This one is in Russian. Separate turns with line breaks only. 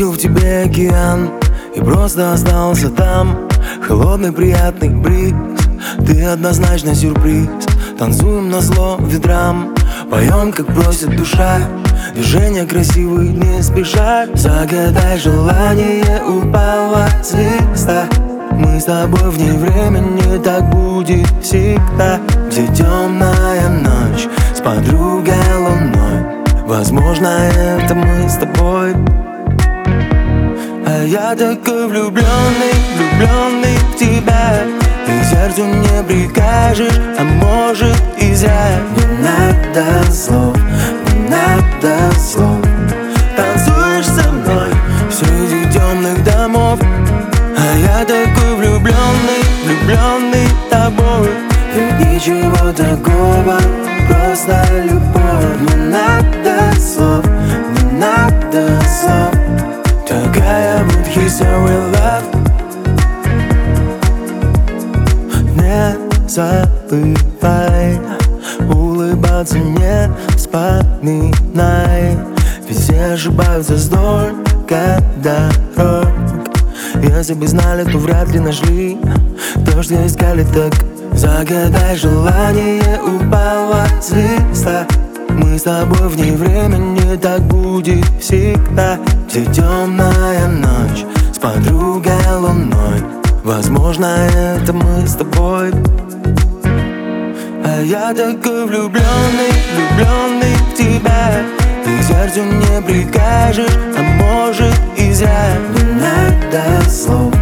Увидел в тебе океан и просто остался там. Холодный приятный бриз, ты однозначно сюрприз. Танцуем назло ветрам, поем, как просит душа. Движения красивые, не спеша. Загадай желание, упала звезда. Мы с тобой вне времени, так будет всегда. Где темная ночь с подругой луной. Возможно, это мы с тобой. А я такой влюбленный, влюбленный в тебя. И сердцу не прикажешь, а может и зря. Не надо слов, не надо слов. Танцуешь со мной среди темных домов. А я такой влюбленный, влюбленный тобой. Ведь ничего такого, просто любовь. Не надо слов, не надо слов. Такая вот history love. Не забывай улыбаться, не вспоминай. Ведь все ошибаются столько дорог. Если бы знали, то вряд ли нашли то, что искали. Так загадай желание, упала звезда. Мы с тобой вне времени, так будет всегда. Где темная ночь с подругой луной. Возможно, это мы с тобой. А я такой влюбленный, влюбленный в тебя. И сердцу не прикажешь, а может и зря. Не надо слов,